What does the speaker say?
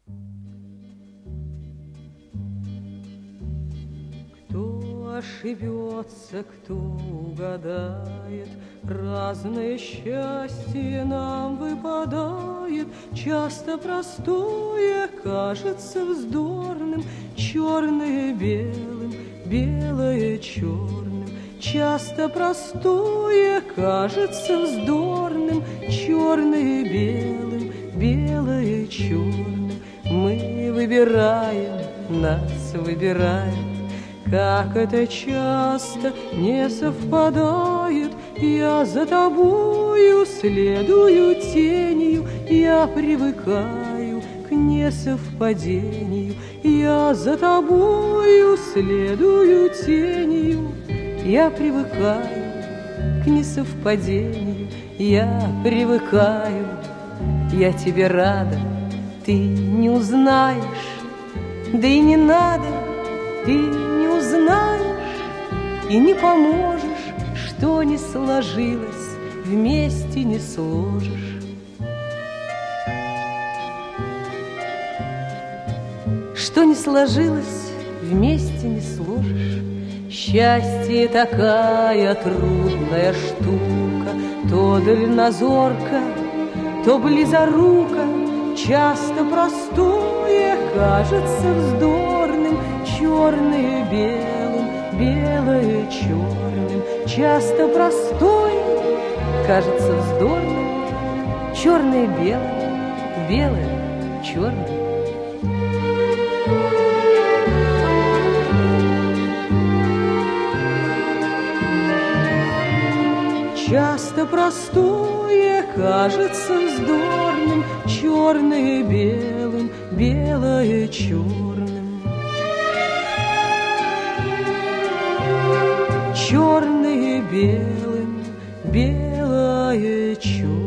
Кто ошибется, кто угадает, разное счастье нам выпадает. Часто простое кажется вздорным, черное белым, белое черным. Часто простое кажется вздорным, черное белым, белое черным. Мы выбираем, нас выбирает. Как это часто не совпадает. Я за тобою следую тенью, я привыкаю к несовпадению. Я за тобою следую тенью, я привыкаю к несовпадению. Я привыкаю, я тебе рада, ты не узнаешь, да и не надо. Ты не узнаешь и не поможешь, что не сложилось, вместе не сложишь. Что не сложилось, вместе не сложишь. Счастье такая трудная штука, то дальнозорко, то близоруко. Часто простое кажется вздорным, черное белым, белое черным. Часто простое кажется вздорным, черное белое, белое черным. Часто простое кажется вздорным, черное белым, белое черным. Черное белым, белое черным.